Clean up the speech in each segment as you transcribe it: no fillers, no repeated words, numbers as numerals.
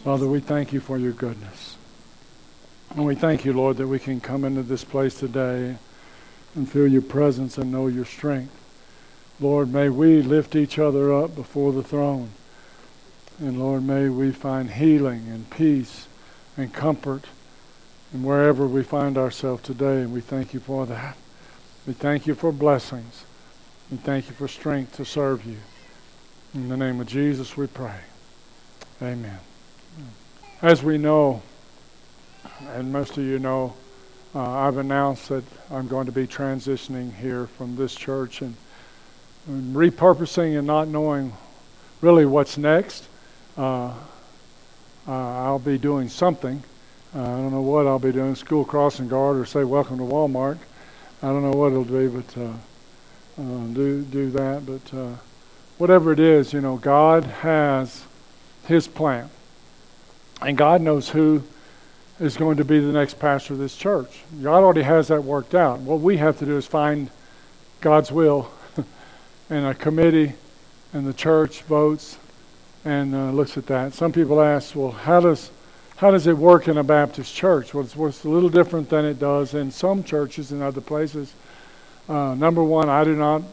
Father, we thank you for your goodness. And we thank you, Lord, that we can come into this place today and feel your presence and know your strength. Lord, may we lift each other up before the throne. And Lord, may we find healing and peace and comfort and wherever we find ourselves today. And we thank you for that. We thank you for blessings. We thank you for strength to serve you. In the name of Jesus we pray. Amen. As we know, and most of you know, I've announced that I'm going to be transitioning here from this church and repurposing and not knowing really what's next. I'll be doing something. I don't know what I'll be doing, school crossing guard or say welcome to Walmart. I don't know what it'll be, but do that. But whatever it is, you know, God has his plan. And God knows who is going to be the next pastor of this church. God already has that worked out. What we have to do is find God's will, and a committee and the church votes and looks at that. Some people ask, well, how does it work in a Baptist church? Well, it's a little different than it does in some churches and other places. Number one, I do not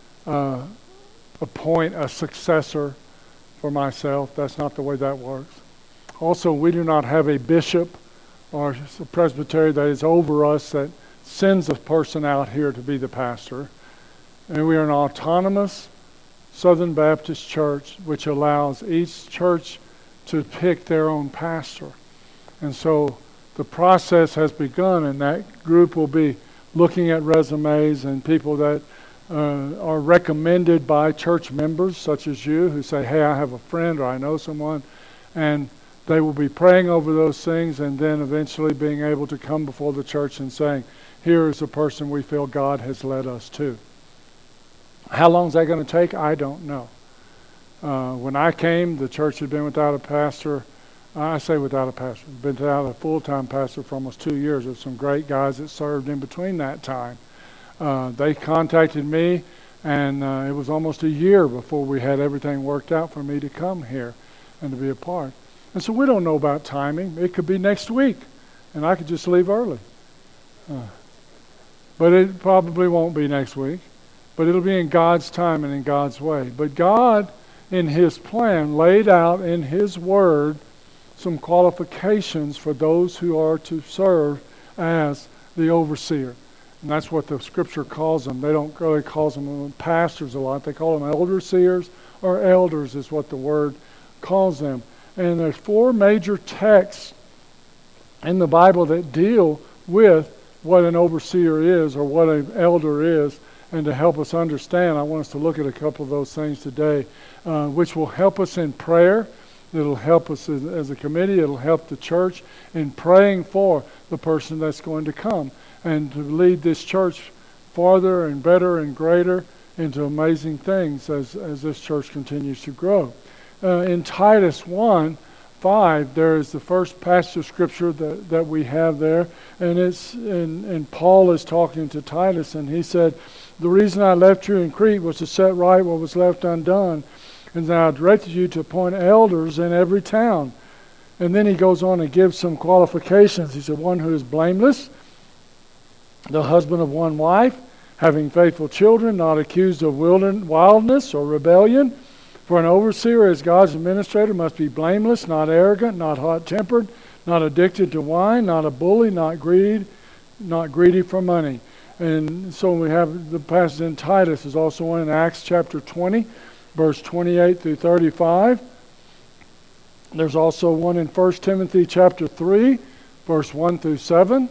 appoint a successor for myself. That's not the way that works. Also, we do not have a bishop or a presbytery that is over us that sends a person out here to be the pastor. And we are an autonomous Southern Baptist church which allows each church to pick their own pastor. And so the process has begun, and that group will be looking at resumes and people that are recommended by church members such as you who say, hey, I have a friend or I know someone, and they will be praying over those things and then eventually being able to come before the church and saying, here is the person we feel God has led us to. How long is that going to take? I don't know. When I came, the church had been without a pastor. I say without a pastor. Been without a full-time pastor for almost 2 years. There's some great guys that served in between that time. They contacted me, and it was almost a year before we had everything worked out for me to come here and to be a part. And so we don't know about timing. It could be next week, and I could just leave early. But it probably won't be next week. But it'll be in God's time and in God's way. But God, in his plan, laid out in his word some qualifications for those who are to serve as the overseer. And that's what the scripture calls them. They don't really call them pastors a lot. They call them elderseers, or elders is what the word calls them. And there's 4 major texts in the Bible that deal with what an overseer is or what an elder is. And to help us understand, I want us to look at a couple of those things today, which will help us in prayer. It'll help us as a committee. It'll help the church in praying for the person that's going to come and to lead this church farther and better and greater into amazing things as this church continues to grow. In Titus 1:5, there is the first passage of scripture that we have there, and and Paul is talking to Titus, and he said, the reason I left you in Crete was to set right what was left undone, and then I directed you to appoint elders in every town. And then he goes on and gives some qualifications. He said, one who is blameless, the husband of one wife, having faithful children, not accused of wildness or rebellion. For an overseer as God's administrator must be blameless, not arrogant, not hot-tempered, not addicted to wine, not a bully, not greedy for money. And so we have the passage in Titus. There's also one in Acts chapter 20, verse 28 through 35. There's also one in 1 Timothy chapter 3, verse 1 through 7.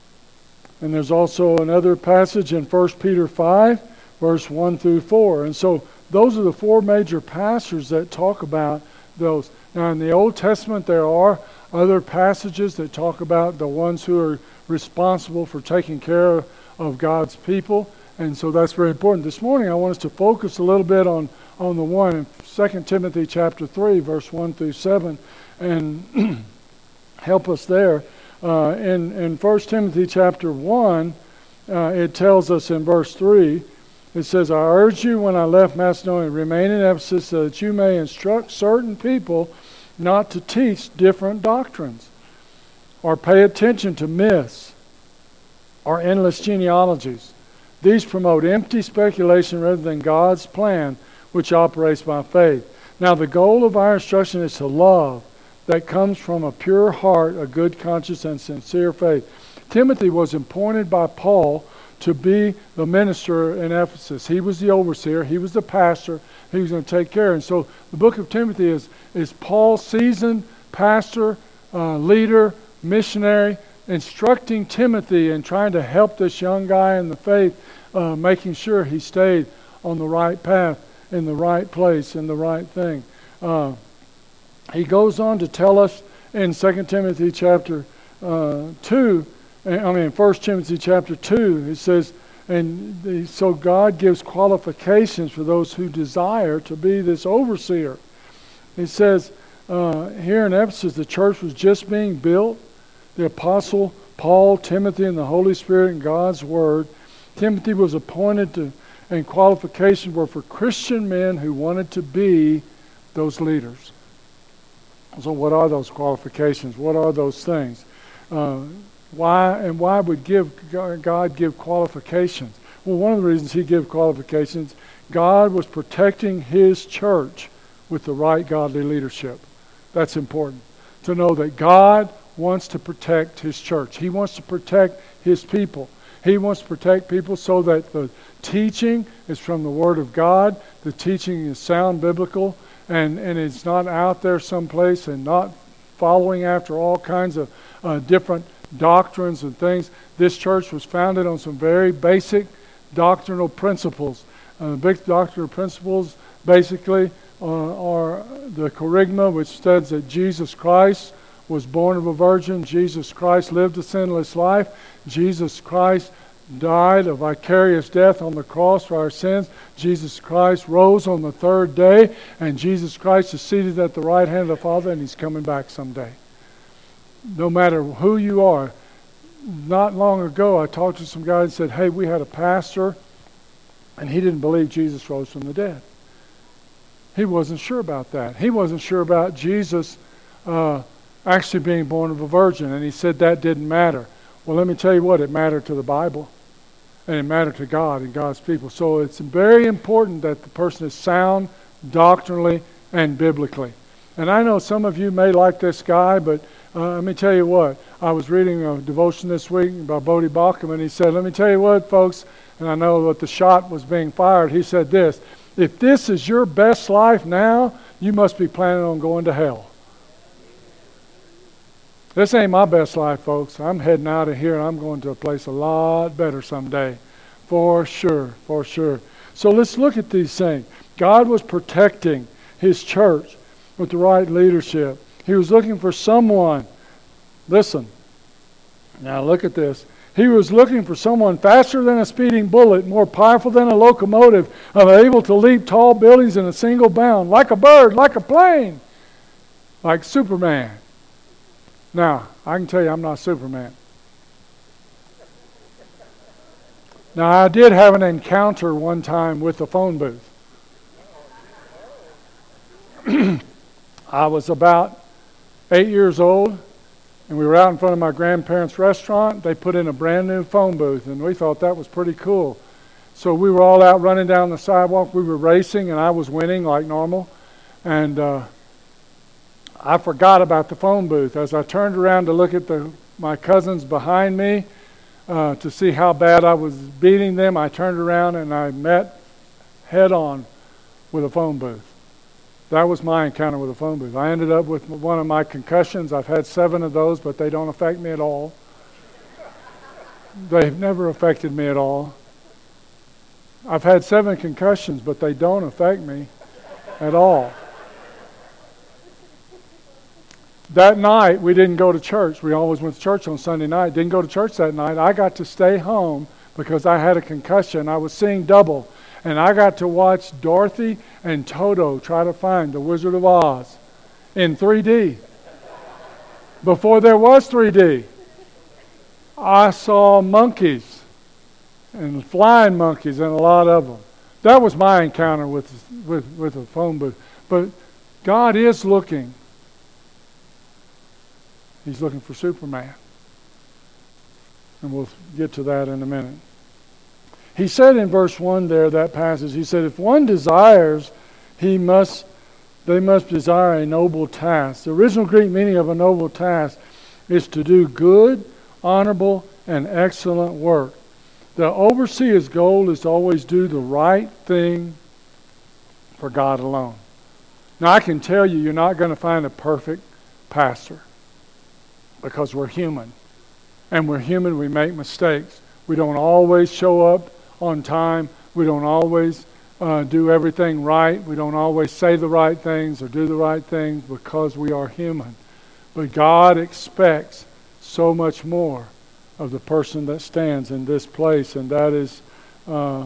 And there's also another passage in 1 Peter 5, verse 1 through 4. And so those are the 4 major passages that talk about those. Now in the Old Testament there are other passages that talk about the ones who are responsible for taking care of God's people, and so that's very important. This morning I want us to focus a little bit on the one in 2 Timothy chapter 3, verse 1 through 7, and help us there. In 1 Timothy chapter 1, it tells us in verse 3, it says, I urge you when I left Macedonia, remain in Ephesus so that you may instruct certain people not to teach different doctrines or pay attention to myths or endless genealogies. These promote empty speculation rather than God's plan, which operates by faith. Now, the goal of our instruction is to love that comes from a pure heart, a good conscience, and sincere faith. Timothy was appointed by Paul to be the minister in Ephesus. He was the overseer. He was the pastor. He was going to take care. And so the book of Timothy is Paul's seasoned pastor, leader, missionary, instructing Timothy and trying to help this young guy in the faith, making sure he stayed on the right path, in the right place, in the right thing. He goes on to tell us in 2 Timothy chapter 1 Timothy chapter 2, it says, so God gives qualifications for those who desire to be this overseer. He says, here in Ephesus, the church was just being built. The apostle Paul, Timothy, and the Holy Spirit and God's Word. Timothy was appointed to, and qualifications were for Christian men who wanted to be those leaders. So what are those qualifications? What are those things? Why would God give qualifications? Well, one of the reasons he gave qualifications, God was protecting his church with the right godly leadership. That's important. To know that God wants to protect his church. He wants to protect his people. He wants to protect people so that the teaching is from the Word of God. The teaching is sound biblical, and it's not out there someplace and not following after all kinds of different doctrines and things. This church was founded on some very basic doctrinal principles. The big doctrinal principles basically are the kerygma, which says that Jesus Christ was born of a virgin. Jesus Christ lived a sinless life. Jesus Christ died a vicarious death on the cross for our sins. Jesus Christ rose on the third day, and Jesus Christ is seated at the right hand of the Father, and he's coming back someday. No matter who you are. Not long ago, I talked to some guy and said, hey, we had a pastor, and he didn't believe Jesus rose from the dead. He wasn't sure about that. He wasn't sure about Jesus actually being born of a virgin, and he said that didn't matter. Well, let me tell you what, it mattered to the Bible, and it mattered to God and God's people. So it's very important that the person is sound doctrinally and biblically. And I know some of you may like this guy, but let me tell you what. I was reading a devotion this week by Bodie Bacham, and he said, let me tell you what, folks, and I know that the shot was being fired. He said this, if this is your best life now, you must be planning on going to hell. This ain't my best life, folks. I'm heading out of here, and I'm going to a place a lot better someday. For sure, for sure. So let's look at these things. God was protecting his church with the right leadership. He was looking for someone. Listen. Now look at this. He was looking for someone faster than a speeding bullet, more powerful than a locomotive, able to leap tall buildings in a single bound, like a bird, like a plane, like Superman. Now, I can tell you I'm not Superman. Now, I did have an encounter one time with the phone booth. I was about 8 years old, and we were out in front of my grandparents' restaurant. They put in a brand new phone booth, and we thought that was pretty cool. So we were all out running down the sidewalk. We were racing, and I was winning like normal. And I forgot about the phone booth. As I turned around to look at my cousins behind me to see how bad I was beating them, I turned around and I met head on with a phone booth. That was my encounter with a phone booth. I ended up with one of my concussions. I've had 7 of those, but they don't affect me at all. They've never affected me at all. I've had 7 concussions, but they don't affect me at all. That night, we didn't go to church. We always went to church on Sunday night. Didn't go to church that night. I got to stay home because I had a concussion. I was seeing double. And I got to watch Dorothy and Toto try to find the Wizard of Oz in 3D. Before there was 3D. I saw monkeys and flying monkeys and a lot of them. That was my encounter with a phone booth. But God is looking He's looking for Superman. And we'll get to that in a minute. He said in verse 1 there, that passage, he said, if one desires, they must desire a noble task. The original Greek meaning of a noble task is to do good, honorable, and excellent work. The overseer's goal is to always do the right thing for God alone. Now I can tell you, you're not going to find a perfect pastor because we're human. And we're human, we make mistakes. We don't always show up on time. We don't always do everything right. We don't always say the right things or do the right things because we are human. But God expects so much more of the person that stands in this place, and that is a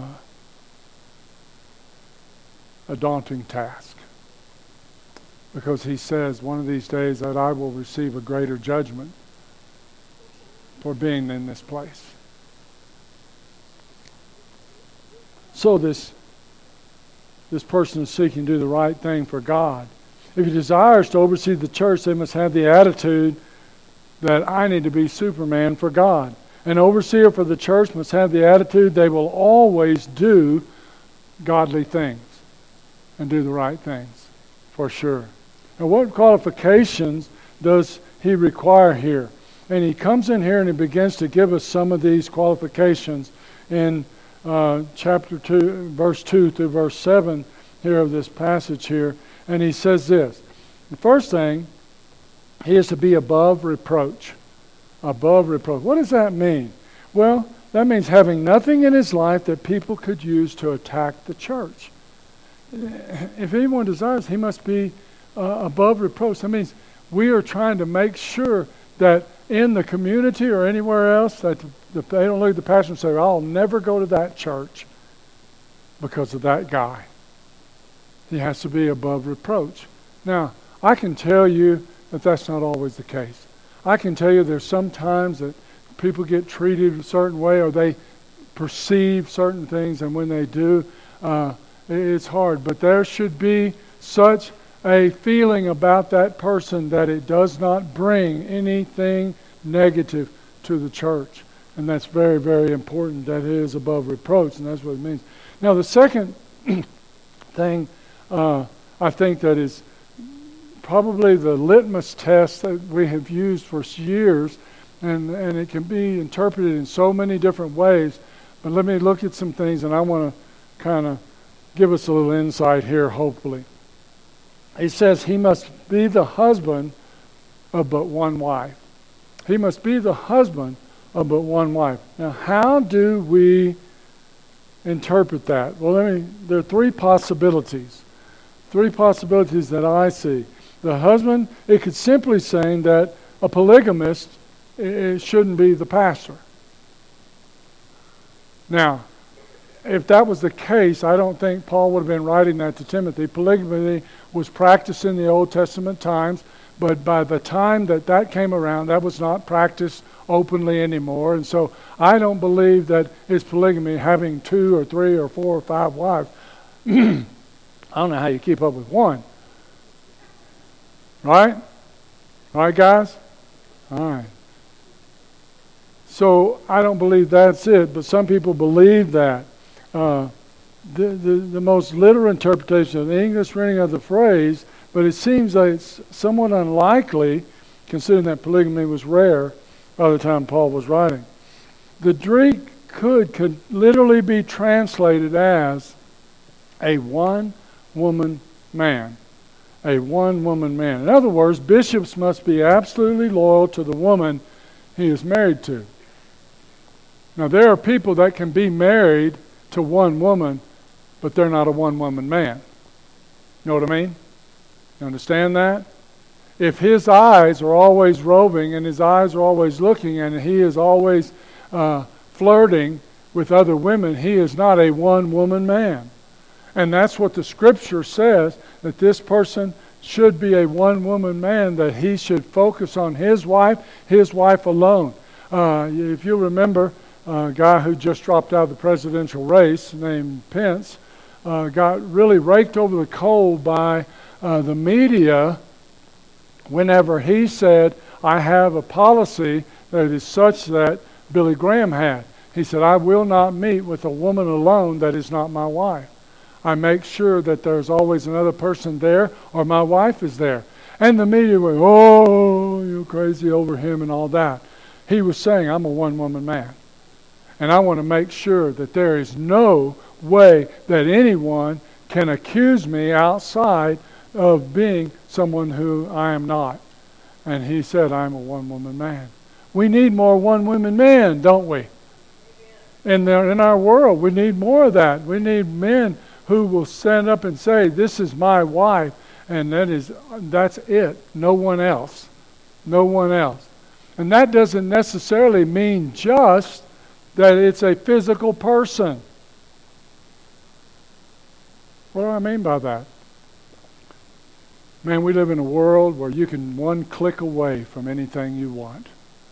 daunting task. Because he says one of these days that I will receive a greater judgment for being in this place. So this person is seeking to do the right thing for God. If he desires to oversee the church, they must have the attitude that I need to be Superman for God. An overseer for the church must have the attitude they will always do godly things and do the right things, for sure. Now, what qualifications does he require here? And he comes in here and he begins to give us some of these qualifications in chapter 2, verse 2 through verse 7 here of this passage here. And he says this. The first thing, he is to be above reproach. Above reproach. What does that mean? Well, that means having nothing in his life that people could use to attack the church. If anyone desires, he must be above reproach. That means we are trying to make sure that in the community or anywhere else that they don't look at the pastor and say, I'll never go to that church because of that guy. He has to be above reproach. Now, I can tell you that that's not always the case. I can tell you there's some times that people get treated a certain way or they perceive certain things, and when they do, it's hard. But there should be such a feeling about that person that it does not bring anything negative to the church. And that's very, very important that it is above reproach, and that's what it means. Now, the second thing I think that is probably the litmus test that we have used for years, and it can be interpreted in so many different ways, but let me look at some things, and I want to kind of give us a little insight here, hopefully. He says he must be the husband of but one wife. He must be the husband of but one wife. Now, how do we interpret that? Well, there are three possibilities. Three possibilities that I see. The husband, it could simply say that a polygamist it shouldn't be the pastor. Now, if that was the case, I don't think Paul would have been writing that to Timothy. Polygamy was practiced in the Old Testament times, but by the time that came around, that was not practiced openly anymore. And so I don't believe that it's polygamy, having 2 or 3 or 4 or 5 wives. I don't know how you keep up with one. Right? All right, guys? All right. So I don't believe that's it, but some people believe that. The most literal interpretation of the English rendering of the phrase, but it seems like it's somewhat unlikely, considering that polygamy was rare by the time Paul was writing. The Greek could literally be translated as a one-woman man. A one-woman man. In other words, bishops must be absolutely loyal to the woman he is married to. Now, there are people that can be married to one woman, but they're not a one-woman man. You know what I mean? You understand that? If his eyes are always roving and his eyes are always looking and he is always flirting with other women, he is not a one-woman man. And that's what the Scripture says, that this person should be a one-woman man, that he should focus on his wife alone. If you remember, a guy who just dropped out of the presidential race named Pence got really raked over the coal by the media whenever he said, I have a policy that is such that Billy Graham had. He said, I will not meet with a woman alone that is not my wife. I make sure that there's always another person there or my wife is there. And the media went, oh, you're crazy over him and all that. He was saying, I'm a one-woman man. And I want to make sure that there is no way that anyone can accuse me outside of being someone who I am not. And he said, I'm a one-woman man. We need more one-woman men, don't we? In our world, we need more of that. We need men who will stand up and say, this is my wife, and that's it. No one else. No one else. And that doesn't necessarily mean just that it's a physical person. What do I mean by that? Man, we live in a world where you can one click away from anything you want.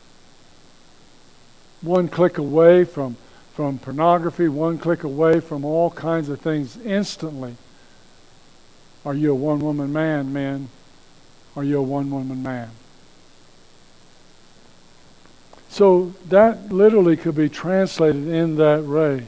One click away from pornography, one click away from all kinds of things instantly. Are you a one-woman man, men? Are you a one-woman man? So that literally could be translated in that way.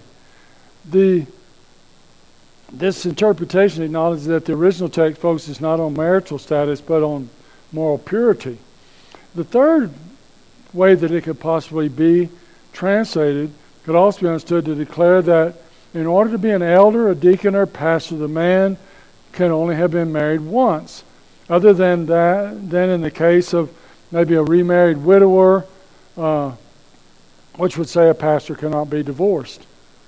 This interpretation acknowledges that the original text focuses not on marital status, but on moral purity. The third way that it could possibly be translated could also be understood to declare that in order to be an elder, a deacon, or pastor, the man can only have been married once. Other than that, then in the case of maybe a remarried widower, which would say a pastor cannot be divorced.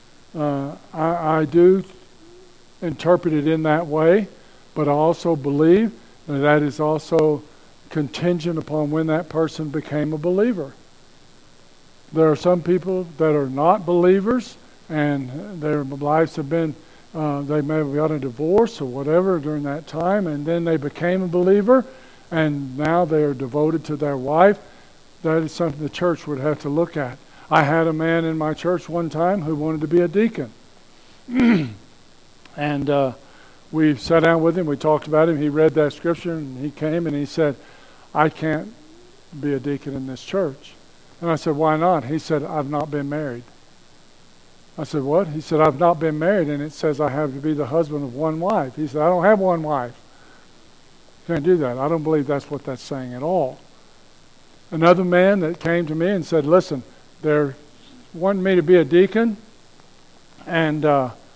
I do interpret it in that way, but I also believe that is also contingent upon when that person became a believer. There are some people that are not believers, and their lives have been, they may have gotten a divorce or whatever during that time, and then they became a believer, and now they are devoted to their wife. That is something the church would have to look at. I had a man in my church one time who wanted to be a deacon. And we sat down with him, we talked about him, he read that scripture, and he came and he said, I can't be a deacon in this church. And I said, why not? He said, I've not been married. I said, what? He said, I've not been married, and it says I have to be the husband of one wife. He said, I don't have one wife. Can't do that. I don't believe that's what that's saying at all. Another man that came to me and said, listen, they're wanting me to be a deacon, and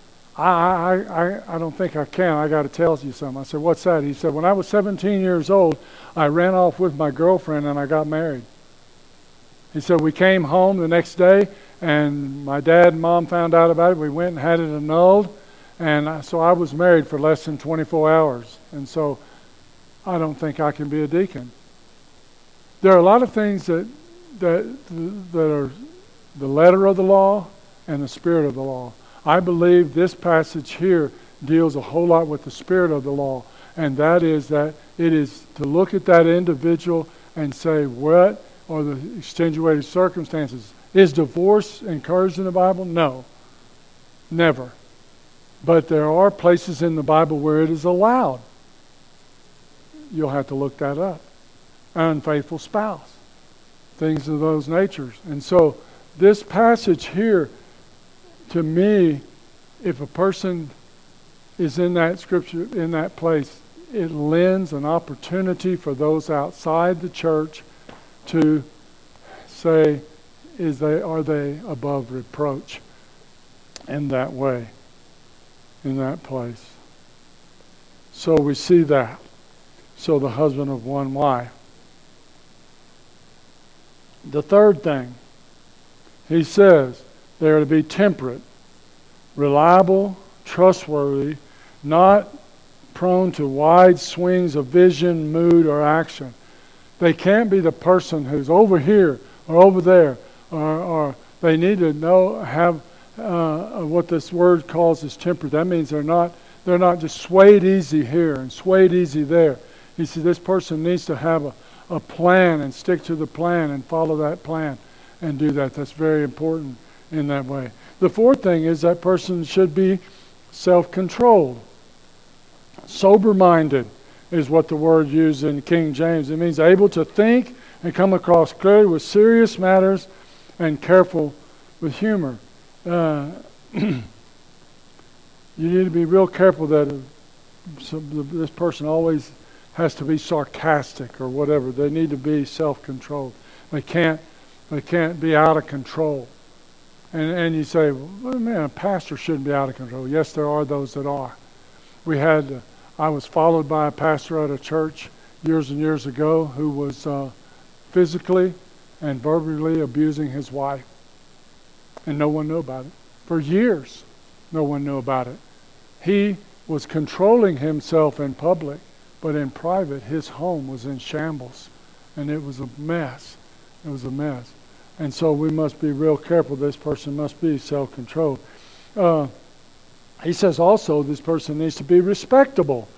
I don't think I can. I got to tell you something. I said, what's that? He said, when I was 17 years old, I ran off with my girlfriend and I got married. He said, we came home the next day and my dad and mom found out about it. We went and had it annulled. And so I was married for less than 24 hours. And so I don't think I can be a deacon. There are a lot of things that are the letter of the law and the spirit of the law. I believe this passage here deals a whole lot with the spirit of the law, and that is that it is to look at that individual and say, what are the extenuating circumstances? Is divorce encouraged in the Bible? No, never. But there are places in the Bible where it is allowed. You'll have to look that up. Unfaithful spouse, things of those natures. And so this passage here, to me, if a person is in that scripture, in that place, it lends an opportunity for those outside the church to say, are they above reproach in that way, in that place. So we see that. So the husband of one wife. The third thing, he says, they are to be temperate, reliable, trustworthy, not prone to wide swings of vision, mood, or action. They can't be the person who's over here or over there, or they need to have what this word calls is temperate. That means they're not just swayed easy here and swayed easy there. He said this person needs to have a plan and stick to the plan and follow that plan and do that. That's very important in that way. The fourth thing is that person should be self-controlled, sober-minded, is what the word used in King James. It means able to think and come across clearly with serious matters and careful with humor. You need to be real careful that this person always has to be sarcastic or whatever. They need to be self-controlled. They can't be out of control. And you say, well, man, a pastor shouldn't be out of control. Yes, there are those that are. I was followed by a pastor at a church years and years ago who was physically and verbally abusing his wife. And no one knew about it. For years, no one knew about it. He was controlling himself in public, but in private, his home was in shambles. And it was a mess. It was a mess. And so we must be real careful. This person must be self-controlled. He says also this person needs to be respectable,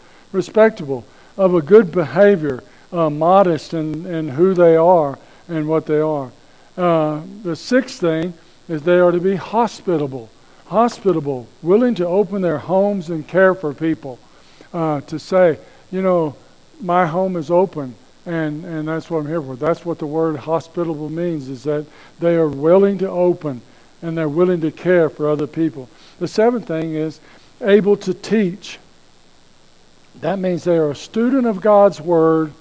of a good behavior, modest in who they are and what they are. The sixth thing is they are to be hospitable, willing to open their homes and care for people. To say, my home is open. And that's what I'm here for. That's what the word hospitable means, is that they are willing to open and they're willing to care for other people. The seventh thing is able to teach. That means they are a student of God's Word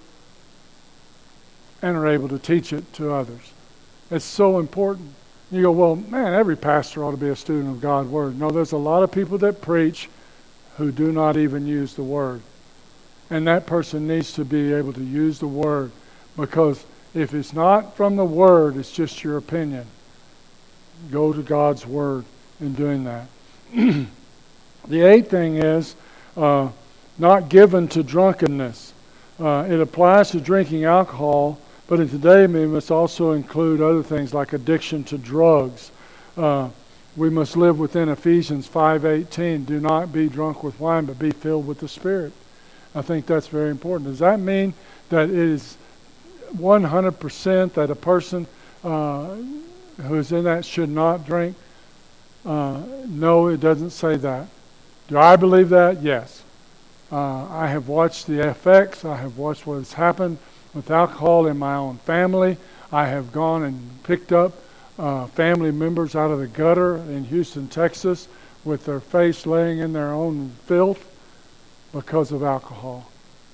and are able to teach it to others. It's so important. You go, well, man, every pastor ought to be a student of God's Word. No, there's a lot of people that preach who do not even use the Word. And that person needs to be able to use the Word, because if it's not from the Word, it's just your opinion. Go to God's Word in doing that. The eighth thing is not given to drunkenness. It applies to drinking alcohol, but in today we must also include other things like addiction to drugs. We must live within Ephesians 5:18. Do not be drunk with wine, but be filled with the Spirit. I think that's very important. Does that mean that it is 100% that a person who is in that should not drink? No, it doesn't say that. Do I believe that? Yes. I have watched the effects. I have watched what has happened with alcohol in my own family. I have gone and picked up family members out of the gutter in Houston, Texas, with their face laying in their own filth because of alcohol.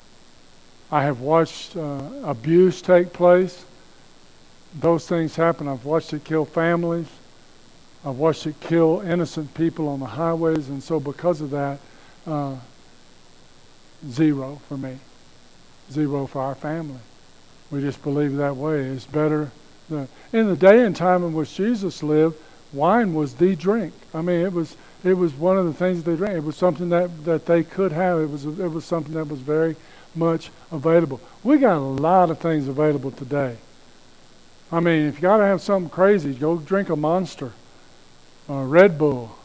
I have watched abuse take place. Those things happen. I've watched it kill families. I've watched it kill innocent people on the highways. And so because of that, 0 for me. 0 for our family. We just believe that way. It's better. In the day and time in which Jesus lived, wine was the drink. I mean, it was one of the things they drank. It was something that they could have. It was something that was very much available. We got a lot of things available today. I mean, if you got to have something crazy, go drink a Monster or a Red Bull.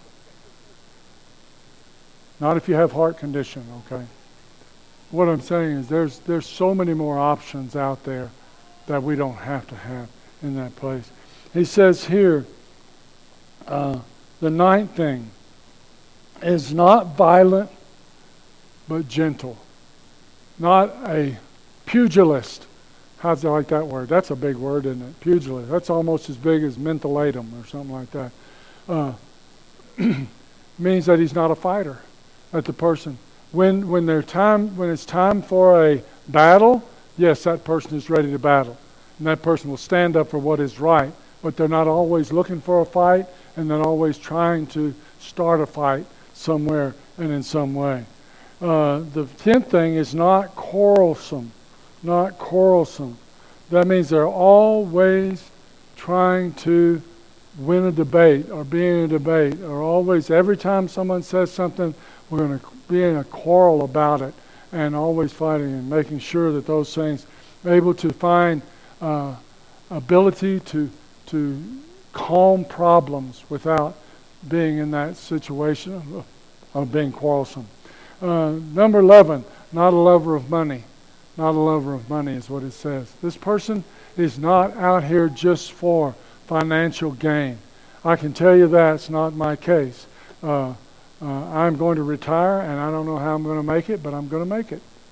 Not if you have heart condition, okay? What I'm saying is there's so many more options out there that we don't have to have in that place. He says here, the ninth thing is not violent, but gentle. Not a pugilist. How's I like that word? That's a big word, isn't it? Pugilist. That's almost as big as mentholatum or something like that. Means that he's not a fighter. That the person, when it's time for a battle, yes, that person is ready to battle. And that person will stand up for what is right. But they're not always looking for a fight, and they're always trying to start a fight somewhere and in some way. The 10th thing is not quarrelsome. Not quarrelsome. That means they're always trying to win a debate or be in a debate, or always, every time someone says something, we're going to be in a quarrel about it, and always fighting and making sure that those things are able to find ability to calm problems without being in that situation of being quarrelsome. Number 11, not a lover of money. Not a lover of money is what it says. This person is not out here just for financial gain. I can tell you that's not my case. I'm going to retire, and I don't know how I'm going to make it, but I'm going to make it.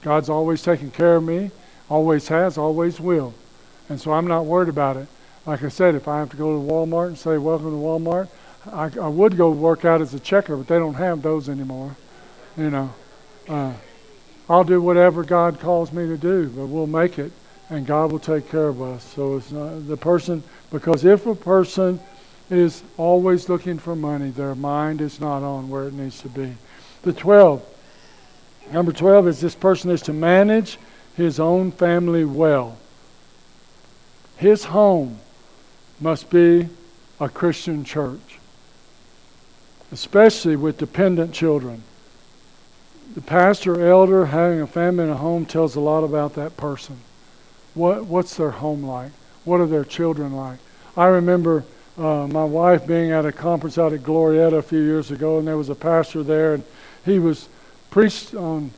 God's always taken care of me, always has, always will. And so I'm not worried about it. Like I said, if I have to go to Walmart and say, welcome to Walmart, I would go work out as a checker, but they don't have those anymore. You know, I'll do whatever God calls me to do, but we'll make it, and God will take care of us. So it's not the person, because if a person is always looking for money, their mind is not on where it needs to be. Number 12 is this person is to manage his own family well. His home must be a Christian church, especially with dependent children. The pastor, elder, having a family in a home tells a lot about that person. What's their home like? What are their children like? I remember my wife being at a conference out at Glorietta a few years ago, and there was a pastor there, and he was preached on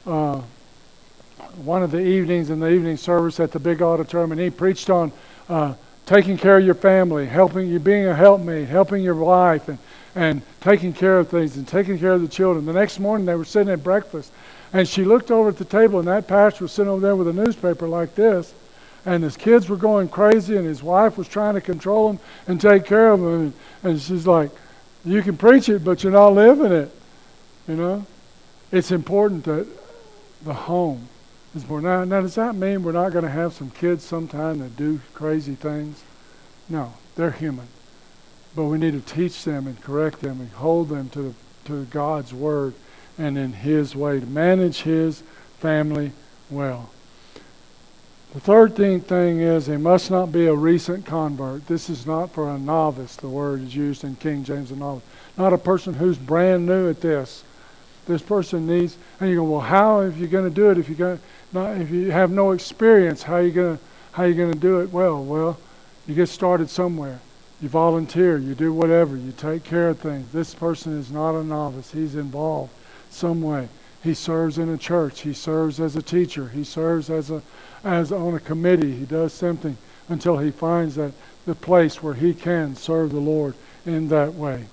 one of the evenings in the evening service at the big auditorium, and he preached on taking care of your family, helping you, being a helpmate, helping your wife, and taking care of things, and taking care of the children. The next morning they were sitting at breakfast, and she looked over at the table, and that pastor was sitting over there with a newspaper like this, and his kids were going crazy, and his wife was trying to control them and take care of them, and she's like, you can preach it, but you're not living it. You know? It's important that the home is important. Now, does that mean we're not going to have some kids sometime that do crazy things? No, they're human. But we need to teach them and correct them and hold them to God's Word and in His way to manage His family well. The third thing is they must not be a recent convert. This is not for a novice. The word is used in King James, a novice. Not a person who's brand new at this. This person needs, and you go, well, how are you going to do it if you have no experience? How are you going to do it? Well, you get started somewhere. You volunteer. You do whatever. You take care of things. This person is not a novice. He's involved some way. He serves in a church. He serves as a teacher. He serves as on a committee. He does something until he finds that the place where he can serve the Lord in that way.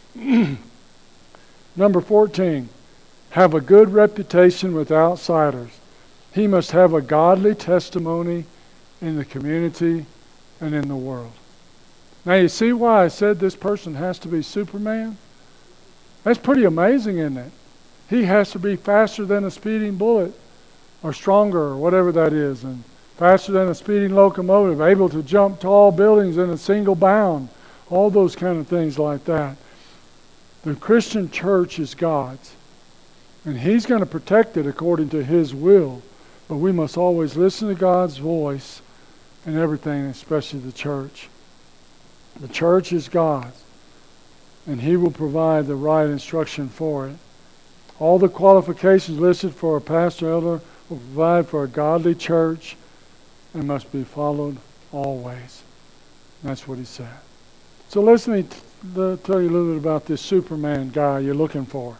Number 14, have a good reputation with outsiders. He must have a godly testimony in the community and in the world. Now you see why I said this person has to be Superman? That's pretty amazing, isn't it? He has to be faster than a speeding bullet, or stronger, or whatever that is, and faster than a speeding locomotive, able to jump tall buildings in a single bound, all those kind of things like that. The Christian church is God's, and He's going to protect it according to His will, but we must always listen to God's voice in everything, especially the church. The church is God's, and He will provide the right instruction for it. All the qualifications listed for a pastor elder will provide for a godly church and must be followed always. And that's what he said. So let me tell you a little bit about this Superman guy you're looking for.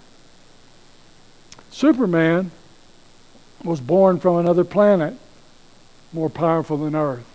Superman was born from another planet, more powerful than Earth.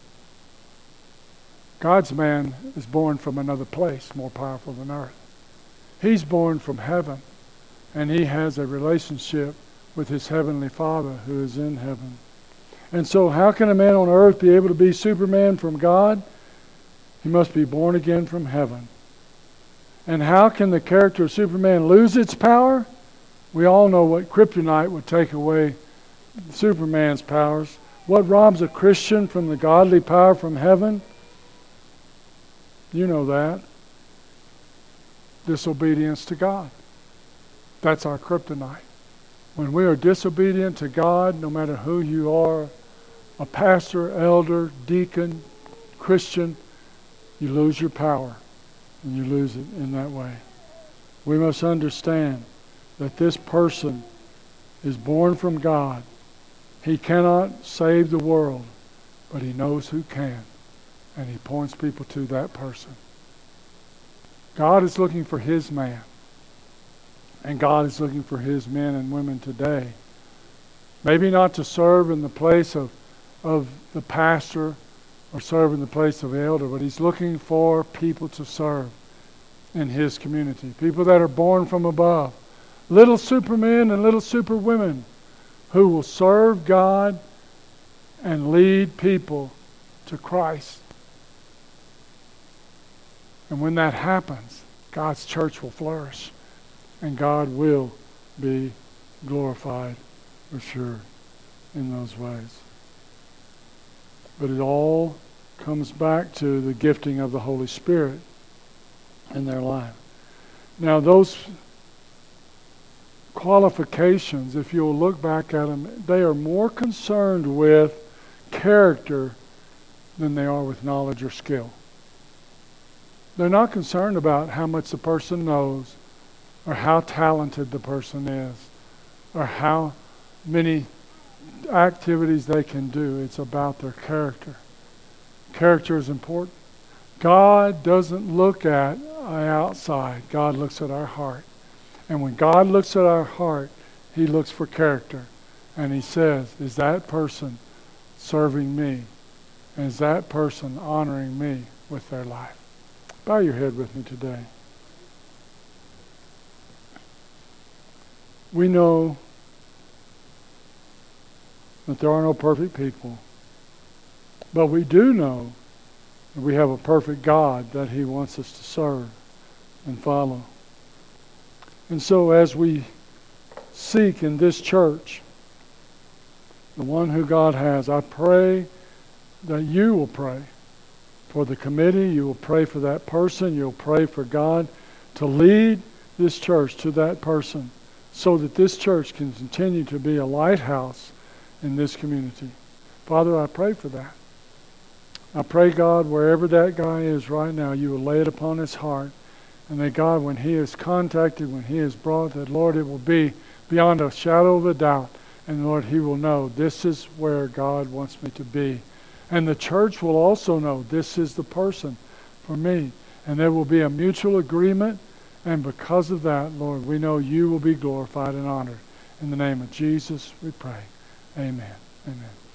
God's man is born from another place, more powerful than Earth. He's born from heaven, and he has a relationship with his heavenly Father who is in heaven. And so how can a man on earth be able to be Superman from God? He must be born again from heaven. And how can the character of Superman lose its power? We all know what kryptonite would take away Superman's powers. What robs a Christian from the godly power from heaven? You know that. Disobedience to God. That's our kryptonite. When we are disobedient to God, no matter who you are, a pastor, elder, deacon, Christian, you lose your power, and you lose it in that way. We must understand that this person is born from God. He cannot save the world, but he knows who can, and he points people to that person. God is looking for His man. And God is looking for His men and women today. Maybe not to serve in the place of the pastor or serve in the place of the elder, but He's looking for people to serve in His community. People that are born from above. Little supermen and little superwomen who will serve God and lead people to Christ. And when that happens, God's church will flourish, and God will be glorified for sure in those ways. But it all comes back to the gifting of the Holy Spirit in their life. Now, those qualifications, if you'll look back at them, they are more concerned with character than they are with knowledge or skill. They're not concerned about how much the person knows or how talented the person is or how many activities they can do. It's about their character. Character is important. God doesn't look at our outside. God looks at our heart. And when God looks at our heart, He looks for character. And He says, is that person serving me? And is that person honoring me with their life? Bow your head with me today. We know that there are no perfect people. But we do know that we have a perfect God that He wants us to serve and follow. And so as we seek in this church the one who God has, I pray that you will pray for the committee, you will pray for that person, you'll pray for God to lead this church to that person so that this church can continue to be a lighthouse in this community. Father, I pray for that. I pray, God, wherever that guy is right now, you will lay it upon his heart. And that, God, when he is contacted, when he is brought, that, Lord, it will be beyond a shadow of a doubt. And, Lord, he will know this is where God wants me to be. And the church will also know this is the person for me. And there will be a mutual agreement. And because of that, Lord, we know you will be glorified and honored. In the name of Jesus, we pray. Amen. Amen.